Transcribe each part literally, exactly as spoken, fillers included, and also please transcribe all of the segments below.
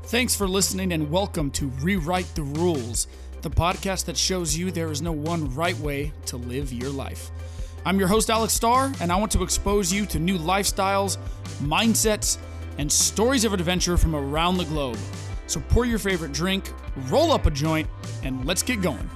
Thanks for listening and welcome to Rewrite the Rules, the podcast that shows you there is no one right way to live your life. I'm your host, Alex Starr, and I want to expose you to new lifestyles, mindsets, and stories of adventure from around the globe. So pour your favorite drink, roll up a joint, and let's get going.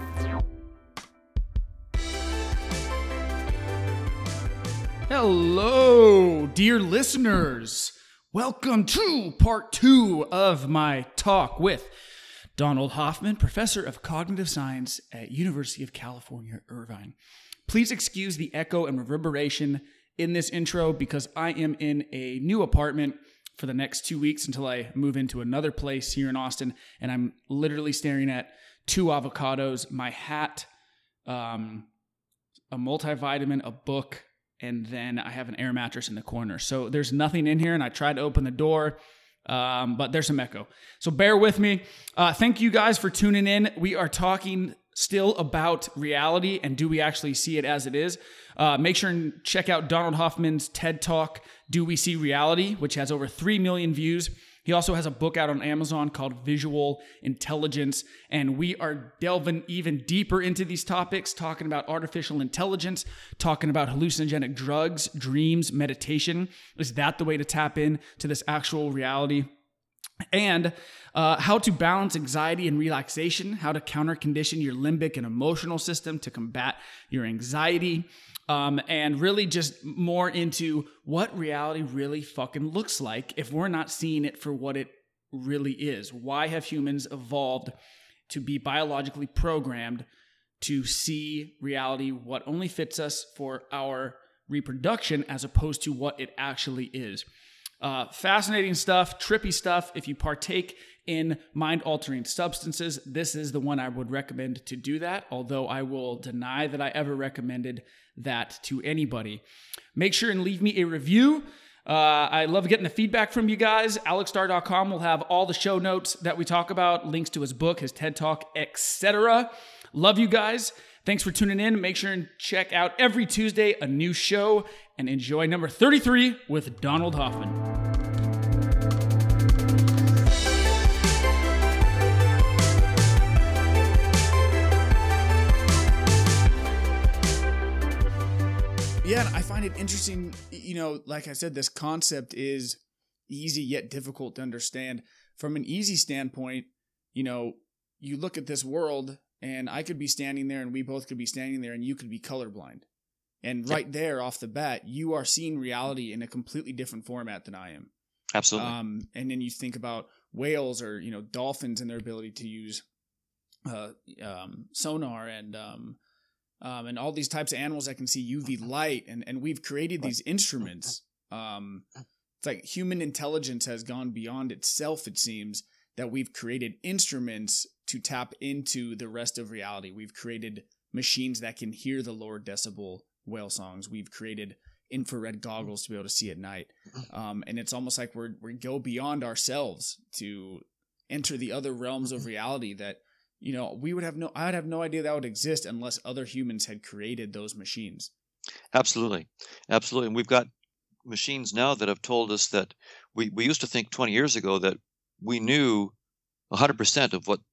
Hello, dear listeners. Welcome to part two of my talk with Donald Hoffman, professor of cognitive science at University of California, Irvine. Please excuse the echo and reverberation in this intro because I am in a new apartment for the next two weeks until I move into another place here in Austin, and I'm literally staring at two avocados, my hat, um, a multivitamin, a book, and then I have an air mattress in the corner. So there's nothing in here, and I tried to open the door, um, but there's some echo. So bear with me. Uh, thank you guys for tuning in. We are talking still about reality, and do we actually see it as it is? Uh, make sure and check out Donald Hoffman's TED Talk, Do We See Reality?, which has over three million views. He also has a book out on Amazon called Visual Intelligence, and we are delving even deeper into these topics, talking about artificial intelligence, talking about hallucinogenic drugs, dreams, meditation. Is that the way to tap in to this actual reality? And uh, how to balance anxiety and relaxation, how to counter condition your limbic and emotional system to combat your anxiety, um, and really just more into what reality really fucking looks like if we're not seeing it for what it really is. Why have humans evolved to be biologically programmed to see reality, what only fits us for our reproduction, as opposed to what it actually is? Uh, fascinating stuff, trippy stuff. If you partake in mind-altering substances, this is the one I would recommend to do that, although I will deny that I ever recommended that to anybody. Make sure and leave me a review. Uh, I love getting the feedback from you guys. alex star dot com will have all the show notes that we talk about, links to his book, his TED Talk, et cetera. Love you guys. Thanks for tuning in. Make sure and check out every Tuesday a new show, and enjoy number thirty-three with Donald Hoffman. Yeah, and I find it interesting, you know, like I said, this concept is easy yet difficult to understand. From an easy standpoint, you know, you look at this world, and I could be standing there, and we both could be standing there, and you could be colorblind. And right there, off the bat, you are seeing reality in a completely different format than I am. Absolutely. Um, and then you think about whales or, you know, dolphins and their ability to use uh, um, sonar and um, um, and all these types of animals that can see U V light. And, and we've created these instruments. Um, it's like human intelligence has gone beyond itself, it seems, that we've created instruments to tap into the rest of reality. We've created machines that can hear the lower decibel whale songs. We've created infrared goggles to be able to see at night. Um, and it's almost like we're, we go beyond ourselves to enter the other realms of reality that, you know, we would have no, I would have no idea that would exist unless other humans had created those machines. Absolutely. Absolutely. And we've got machines now that have told us that we, we used to think twenty years ago that we knew one hundred percent of what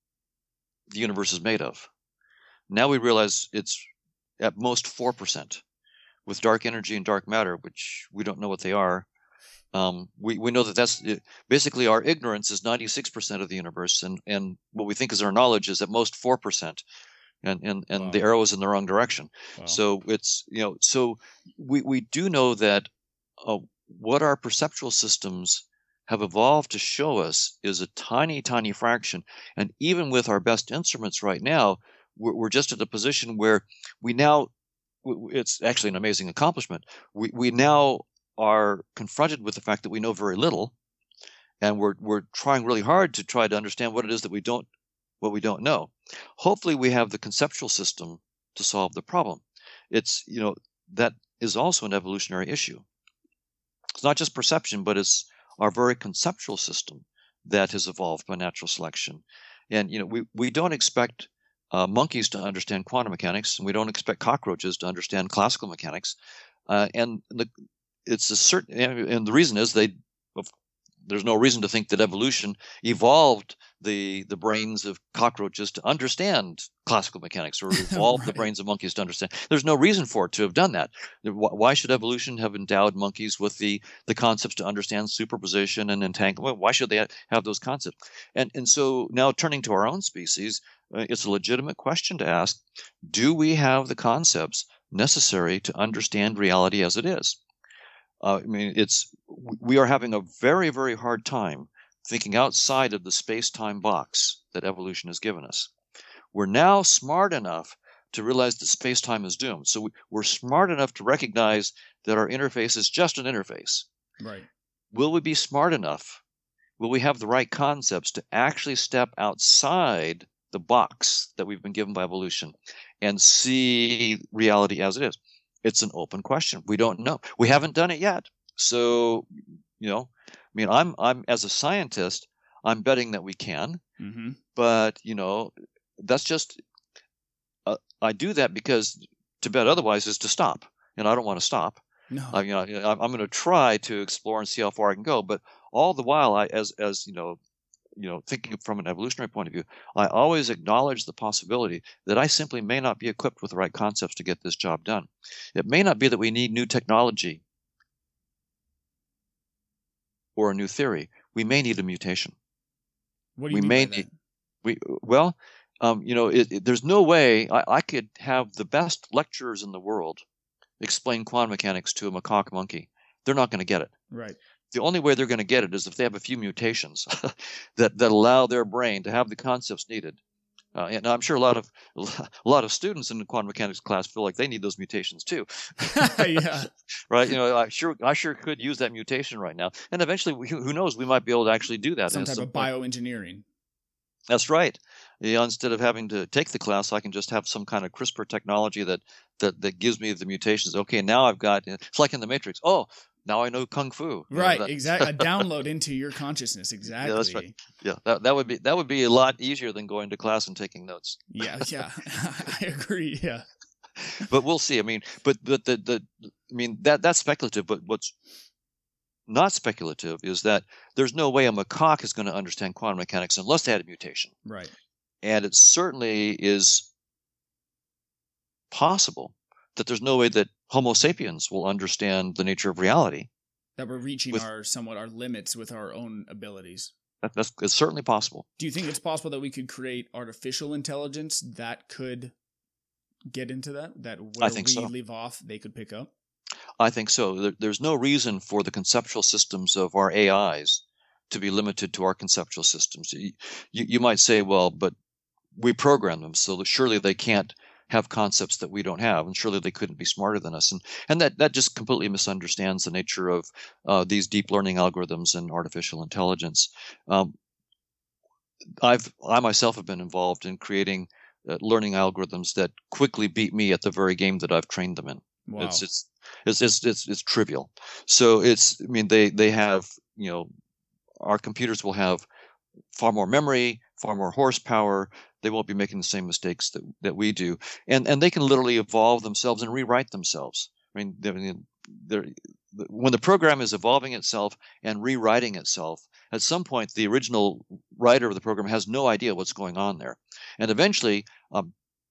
the universe is made of. Now we realize it's at most four percent with dark energy and dark matter, which we don't know what they are. Um, we, we know that that's basically our ignorance is ninety-six percent of the universe, and, and what we think is our knowledge is at most four percent. And, and, and wow. The arrow is in the wrong direction. Wow. So it's, you know, so we, we do know that uh, what our perceptual systems have evolved to show us is a tiny, tiny fraction. And even with our best instruments right now, we're, we're just at a position where we now, it's actually an amazing accomplishment. We, we now are confronted with the fact that we know very little, and we're, we're trying really hard to try to understand what it is that we don't, what we don't know. Hopefully we have the conceptual system to solve the problem. It's, you know, that is also an evolutionary issue. It's not just perception, but it's our very conceptual system that has evolved by natural selection. And, you know, we, we don't expect uh, monkeys to understand quantum mechanics, and we don't expect cockroaches to understand classical mechanics. Uh, and the, it's a certain, and the reason is they, there's no reason to think that evolution evolved the the brains of cockroaches to understand classical mechanics, or evolved right. the brains of monkeys to understand. There's no reason for it to have done that. Why should evolution have endowed monkeys with the the concepts to understand superposition and entanglement? Why should they have those concepts? And and so now turning to our own species, uh, it's a legitimate question to ask: do we have the concepts necessary to understand reality as it is? Uh, I mean, it's we are having a very, very hard time thinking outside of the space-time box that evolution has given us. We're now smart enough to realize that space-time is doomed. So we, we're smart enough to recognize that our interface is just an interface. Right. Will we be smart enough? Will we have the right concepts to actually step outside the box that we've been given by evolution and see reality as it is? It's an open question. We don't know. We haven't done it yet. So, you know, I mean, I'm, I'm as a scientist, I'm betting that we can. Mm-hmm. But, you know, that's just, uh, I do that because to bet otherwise is to stop. And I don't want to stop. No. Uh, you know, I'm, I'm going to try to explore and see how far I can go. But all the while, I, as, as, you know, you know, thinking from an evolutionary point of view, I always acknowledge the possibility that I simply may not be equipped with the right concepts to get this job done. It may not be that we need new technology or a new theory. We may need a mutation. What do you we mean may by that? need, we well, um, you know, it, it, there's no way I, I could have the best lecturers in the world explain quantum mechanics to a macaque monkey. They're not going to get it. Right. The only way they're going to get it is if they have a few mutations that, that allow their brain to have the concepts needed. Uh, and I'm sure a lot of a lot of students in the quantum mechanics class feel like they need those mutations too. Yeah. Right. You know, I sure I sure could use that mutation right now. And eventually, we, who knows, we might be able to actually do that. Some type some of point. bioengineering. That's right. You know, instead of having to take the class, I can just have some kind of CRISPR technology that that that gives me the mutations. Okay, now I've got. It's like in the Matrix. Oh. Now I know kung fu. Right, know, exactly. A download into your consciousness. Exactly. Yeah, that's right. Yeah, that that would be that would be a lot easier than going to class and taking notes. Yeah, yeah, I agree. Yeah, but we'll see. I mean, but but the the I mean that that's speculative. But what's not speculative is that there's no way a macaque is going to understand quantum mechanics unless they had a mutation. Right. And it certainly is possible that there's no way that Homo sapiens will understand the nature of reality. That we're reaching with, our somewhat our limits with our own abilities. That, that's it's certainly possible. Do you think it's possible that we could create artificial intelligence that could get into that? That where I think we so. leave off, they could pick up? I think so. There, there's no reason for the conceptual systems of our A Is to be limited to our conceptual systems. You, you, you might say, well, but we program them, so surely they can't have concepts that we don't have, and surely they couldn't be smarter than us. And and that, that just completely misunderstands the nature of uh, these deep learning algorithms and artificial intelligence. Um, I've I myself have been involved in creating uh, learning algorithms that quickly beat me at the very game that I've trained them in. Wow. It's it's it's it's it's, it's trivial. So it's I mean they they have you know our computers will have far more memory, far more horsepower. They won't be making the same mistakes that, that we do. And and they can literally evolve themselves and rewrite themselves. I mean, they're, they're, when the program is evolving itself and rewriting itself, at some point, the original writer of the program has no idea what's going on there. And eventually, um,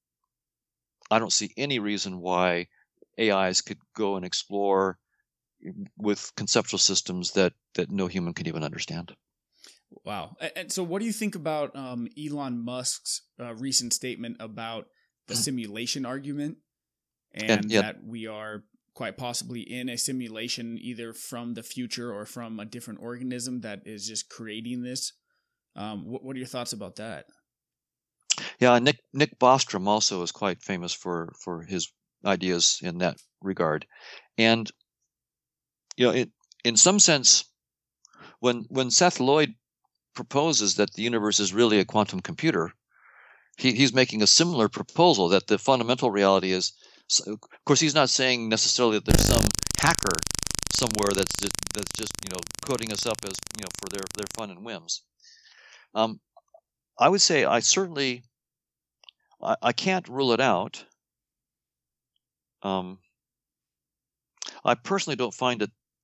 I don't see any reason why A Is could go and explore with conceptual systems that, that no human can even understand. Wow. And so what do you think about um, Elon Musk's uh, recent statement about the simulation argument and, and yeah. that we are quite possibly in a simulation either from the future or from a different organism that is just creating this? Um, what, what are your thoughts about that? Yeah, Nick Nick Bostrom also is quite famous for, for his ideas in that regard. And, you know, it, in some sense, when when Seth Lloyd proposes that the universe is really a quantum computer, he, he's making a similar proposal that the fundamental reality is, of course, he's not saying necessarily that there's some hacker somewhere that's just, that's just you know coding us up as you know for their their fun and whims. Um, I would say I certainly I, I can't rule it out. Um, I personally don't find it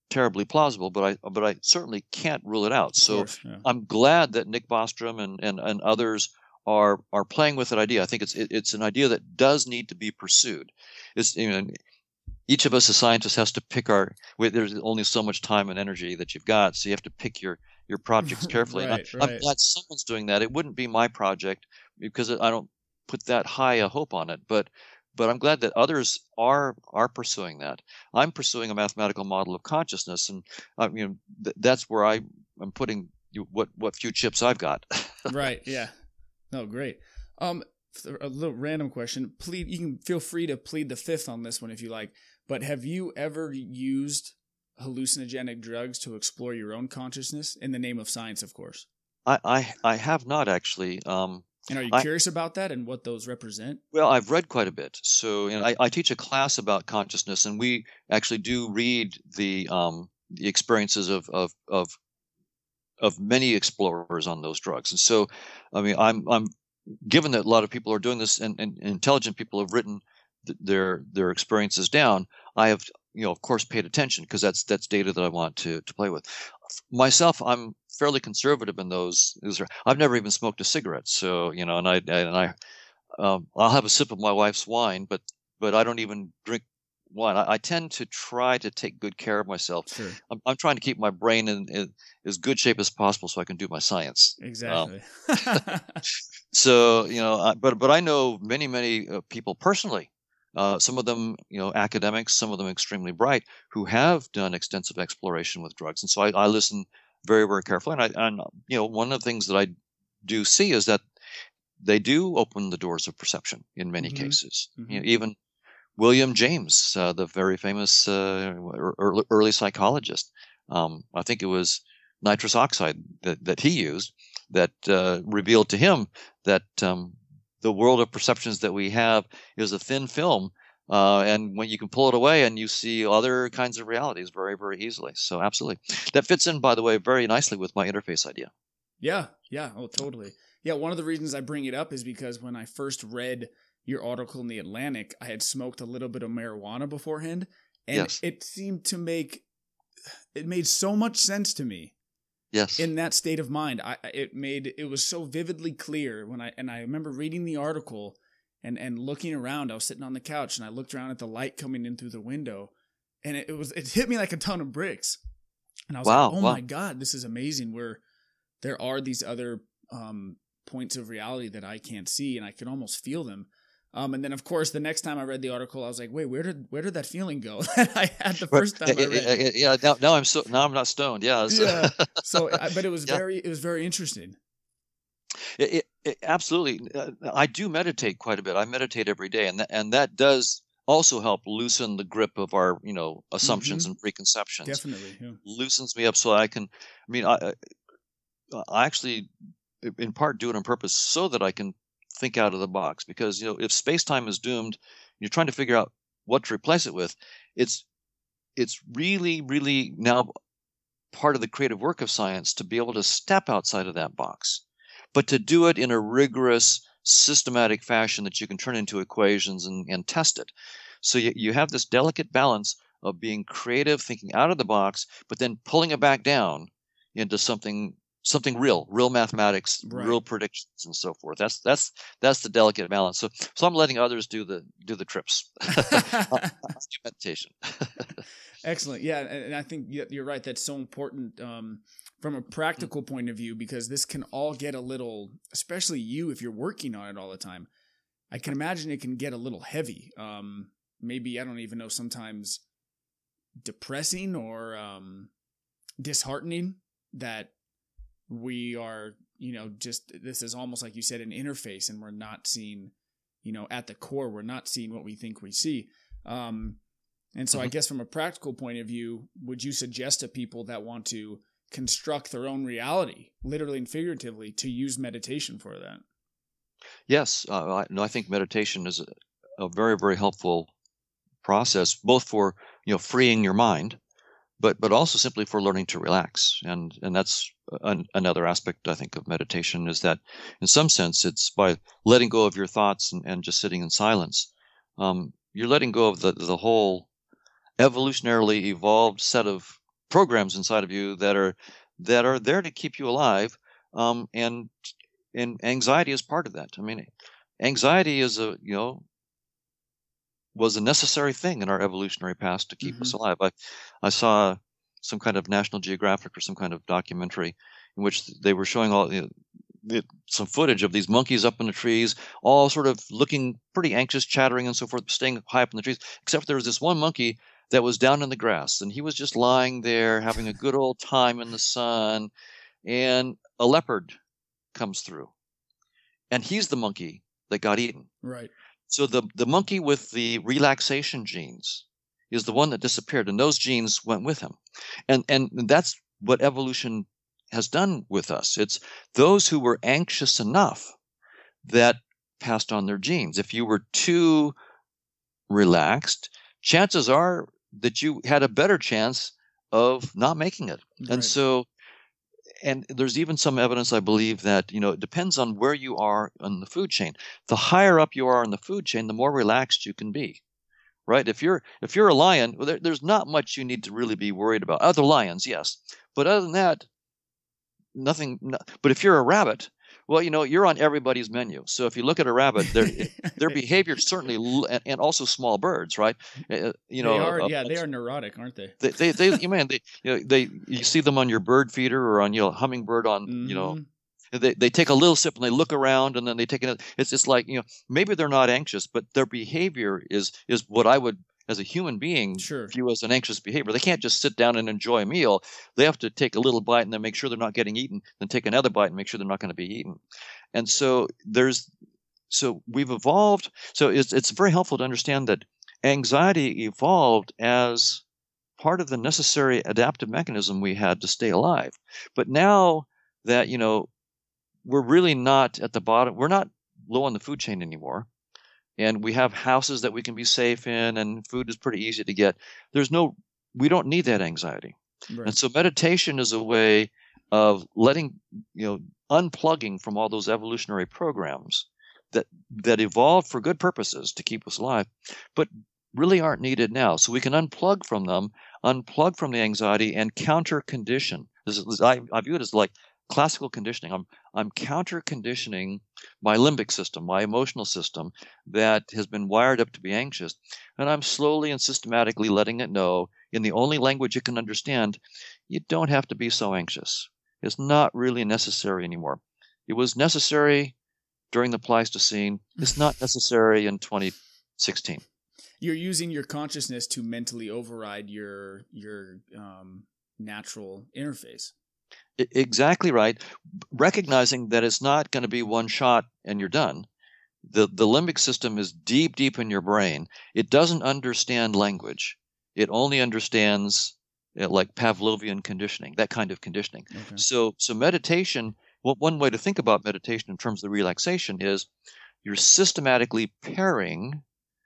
terribly plausible, but I but I certainly can't rule it out. Of So course, yeah. I'm glad that Nick Bostrom and and, and others are are playing with that idea. I think it's it, it's an idea that does need to be pursued. It's you know, each of us as scientists has to pick our. There's only so much time and energy that you've got, so you have to pick your your projects carefully. Right, and I, right. I'm glad someone's doing that. It wouldn't be my project because I don't put that high a hope on it, but. But I'm glad that others are are pursuing that. I'm pursuing a mathematical model of consciousness, and uh, you know th- that's where I am putting you, what what few chips I've got. Right. Yeah. No, great. Um, a little random question. Plead. You can feel free to plead the fifth on this one if you like. But have you ever used hallucinogenic drugs to explore your own consciousness in the name of science, of course? I I, I have not actually. Um, And are you I, curious about that and what those represent? Well, I've read quite a bit. So, you know, I, I teach a class about consciousness, and we actually do read the um, the experiences of of of of many explorers on those drugs. And so, I mean, I'm I'm given that a lot of people are doing this, and, and intelligent people have written th- their their experiences down. I have, you know, of course, paid attention because that's that's data that I want to to play with. Myself, I'm fairly conservative in those. those are, I've never even smoked a cigarette, so you know, and I and I um, I'll have a sip of my wife's wine, but but I don't even drink wine. I, I tend to try to take good care of myself. Sure. I'm, I'm trying to keep my brain in, in as good shape as possible so I can do my science. Exactly. Um, so you know, I, but but I know many many uh, people personally. Uh, some of them, you know, academics, some of them extremely bright, who have done extensive exploration with drugs, and so I, I listen very very carefully. And I and you know, one of the things that I do see is that they do open the doors of perception in many Mm-hmm. cases. Mm-hmm. You know, even William James, uh, the very famous uh, early, early psychologist, um, I think it was nitrous oxide that, that he used that uh, revealed to him that um, the world of perceptions that we have is a thin film, uh, and when you can pull it away and you see other kinds of realities very, very easily. So absolutely. That fits in, by the way, very nicely with my interface idea. Yeah, yeah, oh, totally. Yeah, one of the reasons I bring it up is because when I first read your article in The Atlantic, I had smoked a little bit of marijuana beforehand, and Yes. it seemed to make, it made so much sense to me. Yes. In that state of mind. I it made, it was so vividly clear when I, and I remember reading the article and, and looking around. I was sitting on the couch and I looked around at the light coming in through the window, and it, it was, it hit me like a ton of bricks. And I was Wow, like, oh wow. my God, this is amazing. Where there are these other um, points of reality that I can't see, and I can almost feel them. Um, and then, of course, the next time I read the article, I was like, "Wait, where did where did that feeling go that I had the first time I read it?" Yeah, now, now I'm so now I'm not stoned. Yeah, so. Yeah. So, but it was Yeah. very it was very interesting. It, it, it, absolutely. Uh, I do meditate quite a bit. I meditate every day, and that and that does also help loosen the grip of our, you know, assumptions Mhm. and preconceptions. Definitely. Yeah. Loosens me up so I can. I mean, I I actually, in part, do it on purpose so that I can think out of the box. Because you know, if space time is doomed, you're trying to figure out what to replace it with. It's it's really, really now part of the creative work of science to be able to step outside of that box, but to do it in a rigorous, systematic fashion that you can turn into equations and, and test it. So you, you have this delicate balance of being creative, thinking out of the box, but then pulling it back down into something something real, real mathematics, Right. real predictions, and so forth. That's that's that's the delicate balance. So so I'm letting others do the do the trips. I, I do meditation. Excellent. Yeah, and, and I think you're right. That's so important um, from a practical point of view, because this can all get a little, especially you if you're working on it all the time. I can imagine it can get a little heavy. Um, maybe I don't even know. Sometimes depressing or um, disheartening that we are, you know, just this is almost like you said, an interface, and we're not seeing, you know, at the core, we're not seeing what we think we see. Um, and so, mm-hmm. I guess from a practical point of view, would you suggest to people that want to construct their own reality, literally and figuratively, to use meditation for that? Yes, uh, I, no, I think meditation is a, a very, very helpful process, both for you know freeing your mind, but but also simply for learning to relax. And and that's an, another aspect, I think, of meditation, is that in some sense it's by letting go of your thoughts and, and just sitting in silence. Um, you're letting go of the the whole evolutionarily evolved set of programs inside of you that are that are there to keep you alive, um, and and anxiety is part of that. I mean, anxiety is a you know was a necessary thing in our evolutionary past to keep Mm-hmm. us alive. I I saw some kind of National Geographic or some kind of documentary in which they were showing all you know, the, some footage of these monkeys up in the trees, all sort of looking pretty anxious, chattering and so forth, staying high up in the trees. Except there was this one monkey that was down in the grass, and he was just lying there having a good old time in the sun. And a leopard comes through, and he's the monkey that got eaten. Right. So the the monkey with the relaxation genes is the one that disappeared, and those genes went with him. And and that's what evolution has done with us. It's those who were anxious enough that passed on their genes. If you were too relaxed, chances are that you had a better chance of not making it. Right. And so and there's even some evidence, I believe, that, you know, it depends on where you are on the food chain. The higher up you are in the food chain, the more relaxed you can be, right? If you're if you're a lion, well, there, there's not much you need to really be worried about. Other lions, yes, but other than that, nothing. No, but if you're a rabbit, well, you know, you're on everybody's menu. So if you look at a rabbit, their their behavior certainly, and, and also small birds, right? Uh, you know, they are, uh, yeah, they are neurotic, aren't they? They, they, they, you man, they, you know, they, you see them on your bird feeder or on, you know, hummingbird on, Mm-hmm. you know, they, they take a little sip and they look around and then they take it. It's just like, you know, maybe they're not anxious, but their behavior is, is what I would, as a human being, Sure. view as an anxious behavior. They can't just sit down and enjoy a meal. They have to take a little bite and then make sure they're not getting eaten, then take another bite and make sure they're not going to be eaten. And so there's, so we've evolved. So it's, it's very helpful to understand that anxiety evolved as part of the necessary adaptive mechanism we had to stay alive. But now that, you know, we're really not at the bottom, we're not low on the food chain anymore. And we have houses that we can be safe in, and food is pretty easy to get. There's no, we don't need that anxiety. Right. And so meditation is a way of letting, you know, unplugging from all those evolutionary programs that that evolved for good purposes to keep us alive, but really aren't needed now. So we can unplug from them, unplug from the anxiety, and counter condition. This is, I, I view it as like classical conditioning. I'm I'm counter conditioning my limbic system, my emotional system that has been wired up to be anxious, and I'm slowly and systematically letting it know in the only language it can understand, you don't have to be so anxious. It's not really necessary anymore. It was necessary during the Pleistocene. It's not necessary in twenty sixteen. You're using your consciousness to mentally override your your um, natural interface. Exactly right. Recognizing that it's not going to be one shot and you're done. The the limbic system is deep, deep in your brain. It doesn't understand language. It only understands uh, like Pavlovian conditioning, that kind of conditioning. Okay. So so meditation, well, one way to think about meditation in terms of the relaxation is you're systematically pairing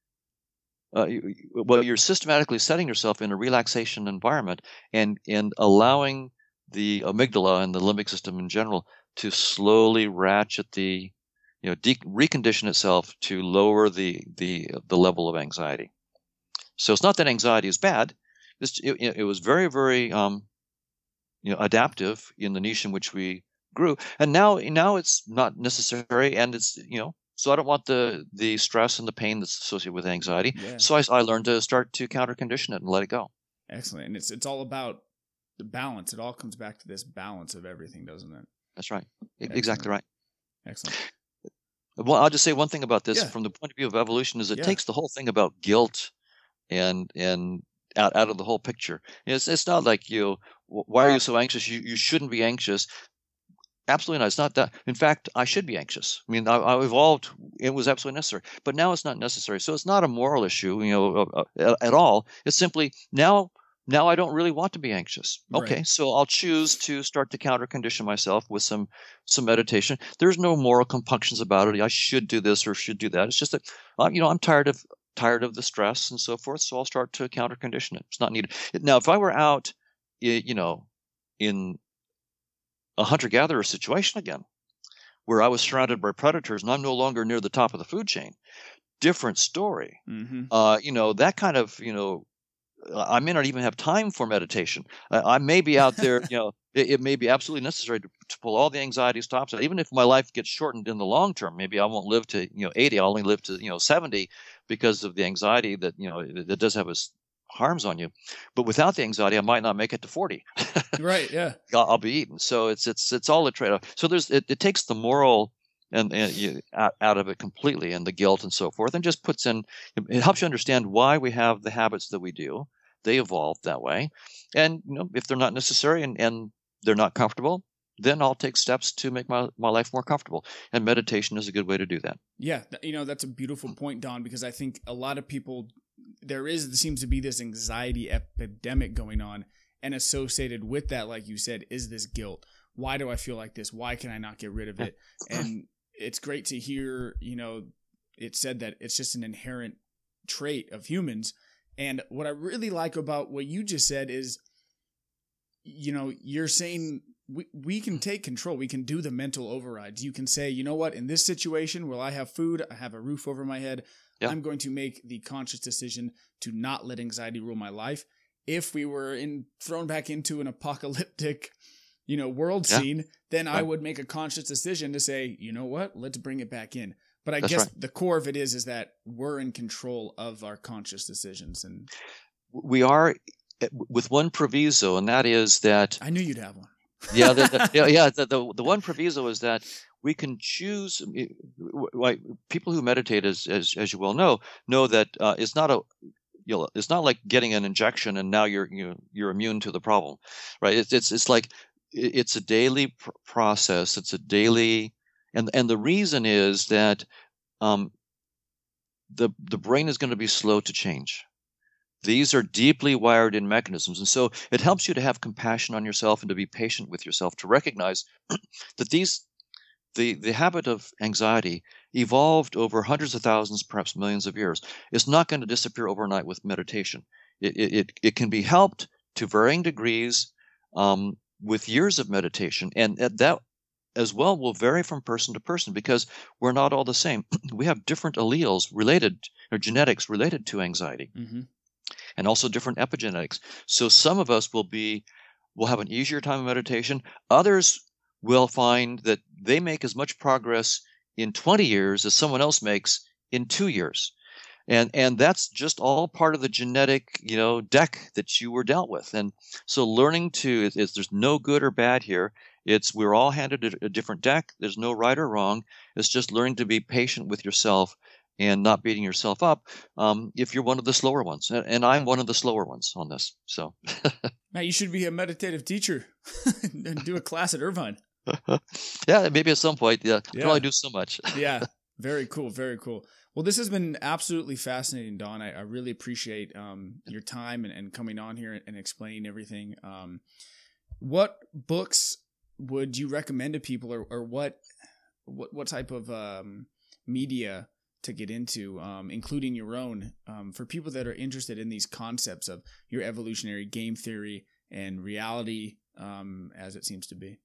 Uh, you, well, you're systematically setting yourself in a relaxation environment and, and allowing the amygdala and the limbic system in general to slowly ratchet the, you know, de- recondition itself to lower the, the, the level of anxiety. So it's not that anxiety is bad. This, it, it was very, very, um, you know, adaptive in the niche in which we grew. And now, now it's not necessary, and it's, you know, so I don't want the, the stress and the pain that's associated with anxiety. Yeah. So I, I learned to start to counter condition it and let it go. Excellent. And it's it's all about the balance. It all comes back to this balance of everything, doesn't it? That's right. Excellent. Exactly right. Excellent. Well, I'll just say one thing about this Yeah. from the point of view of evolution is it Yeah. takes the whole thing about guilt and and out, out of the whole picture. It's it's not like, you know, why are you so anxious? You you shouldn't be anxious. Absolutely not. It's not that. In fact, I should be anxious. I mean, I, I evolved. It was absolutely necessary, but now it's not necessary. So it's not a moral issue, you know, uh, uh, at all. It's simply now. Now I don't really want to be anxious. Okay, Right. so I'll choose to start to counter condition myself with some some meditation. There's no moral compunctions about it. I should do this or should do that. It's just that, uh, you know, I'm tired of tired of the stress and so forth. So I'll start to counter condition it. It's not needed. Now, if I were out, you know, in a hunter-gatherer situation again, where I was surrounded by predators and I'm no longer near the top of the food chain, different story. Mm-hmm. Uh, you know, that kind of, you know, I may not even have time for meditation. I, I may be out there, you know, it, it may be absolutely necessary to, to pull all the anxiety stops out. Even if my life gets shortened in the long term, maybe I won't live to, you know, eighty. I'll only live to, you know, seventy because of the anxiety that, you know, that does have its harms on you. But without the anxiety, I might not make it to forty. Right. Yeah. I'll, I'll be eaten. So it's, it's, it's all a trade-off. So there's, it, it takes the moral and, and you, out, out of it completely, and the guilt and so forth, and just puts in, it helps you understand why we have the habits that we do. They evolved that way. And, you know, if they're not necessary and, and they're not comfortable, then I'll take steps to make my, my life more comfortable. And meditation is a good way to do that. Yeah. You know, that's a beautiful point, Don, because I think a lot of people, there is, there seems to be this anxiety epidemic going on, and associated with that, like you said, is this guilt. Why do I feel like this? Why can I not get rid of it? And it's great to hear, you know, it said that it's just an inherent trait of humans. And what I really like about what you just said is, you know, you're saying we, we can take control. We can do the mental overrides. You can say, you know what, in this situation, will I have food? I have a roof over my head. Yep. I'm going to make the conscious decision to not let anxiety rule my life. If we were in thrown back into an apocalyptic, you know, world yeah. scene, then right. I would make a conscious decision to say, you know what, let's bring it back in. But I That's guess right. the core of it is, is that we're in control of our conscious decisions. And we are, with one proviso, and that is that I knew you'd have one. yeah. The, the, yeah. Yeah. The, the, the one proviso is that we can choose, like people who meditate, as, as, as you well know, know that uh, it's not a, you know, it's not like getting an injection and now you're, you know, you're immune to the problem, right? It's, it's, it's like, it's a daily pr- process. It's a daily, and, and the reason is that, um, the, the brain is going to be slow to change. These are deeply wired in mechanisms. And so it helps you to have compassion on yourself and to be patient with yourself, to recognize that these, the, the habit of anxiety evolved over hundreds of thousands, perhaps millions of years. It's not going to disappear overnight with meditation. It, it, it can be helped to varying degrees um, with years of meditation. And that as well will vary from person to person because we're not all the same. We have different alleles related, or genetics related to anxiety. Mm-hmm. And also different epigenetics. So some of us will be, will have an easier time of meditation. Others will find that they make as much progress in twenty years as someone else makes in two years. And, and that's just all part of the genetic, you know, deck that you were dealt with. And so learning to, is, there's no good or bad here. It's, we're all handed a, a different deck. There's no right or wrong. It's just learning to be patient with yourself and not beating yourself up um, if you're one of the slower ones. And, and I'm one of the slower ones on this. So, Matt, you should be a meditative teacher and do a class at Irvine. Yeah, maybe at some point. Yeah, yeah. I can only do so much. Yeah, very cool, very cool. Well, this has been absolutely fascinating, Don. I, I really appreciate um, your time and, and coming on here and explaining everything. Um, what books would you recommend to people, or, or what, what what type of um, media to get into, um, including your own, um, for people that are interested in these concepts of your evolutionary game theory and reality um, as it seems to be?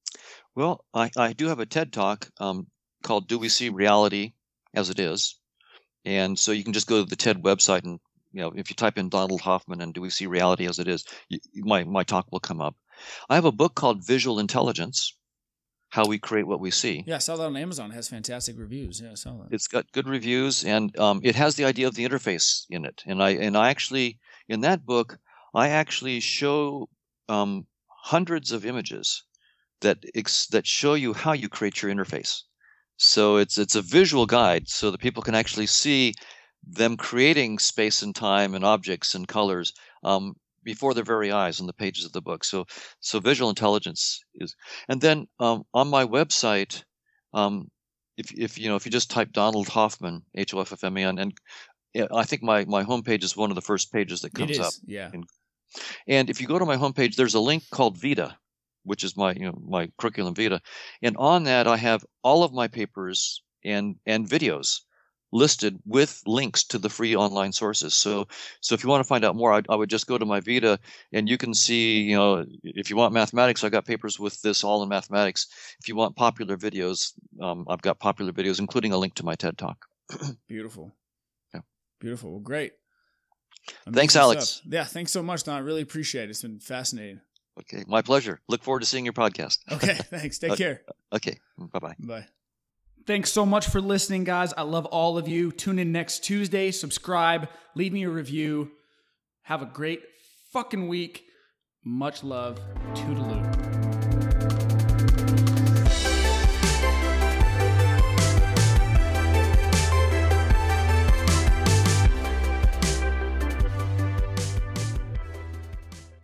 Well, I, I do have a TED Talk um, called Do We See Reality as It Is? And so you can just go to the TED website and, you know, if you type in Donald Hoffman and Do We See Reality as It Is, you, my, my talk will come up. I have a book called Visual Intelligence, How We Create What We See. Yeah, I saw that on Amazon. It has fantastic reviews. Yeah, I saw that. It's got good reviews, and um, it has the idea of the interface in it. And I and I actually, in that book, I actually show um, hundreds of images that ex- that show you how you create your interface. So it's it's a visual guide, so that people can actually see them creating space and time and objects and colors um, before their very eyes on the pages of the book. So so visual intelligence is, and then um, on my website, um, if if you know if you just type Donald Hoffman, H O F F M A N, and yeah, I think my my homepage is one of the first pages that comes it is, up. Yeah. And, and if you go to my homepage, there's a link called Vita, which is my you know my curriculum Vita, and on that I have all of my papers and and videos listed with links to the free online sources. So so if you want to find out more, I, I would just go to my Vita, and you can see, you know, if you want mathematics, I got papers with this all in mathematics. If you want popular videos, um, I've got popular videos, including a link to my TED Talk. Beautiful. Yeah. Beautiful. Well, great. Amazing Thanks, Alex. stuff. Yeah, thanks so much, Don. I really appreciate it. It's been fascinating. Okay, my pleasure. Look forward to seeing your podcast. Okay, thanks. Take okay. care. Okay, bye-bye. Bye. Thanks so much for listening, guys. I love all of you. Tune in next Tuesday. Subscribe. Leave me a review. Have a great fucking week. Much love. Toodaloo.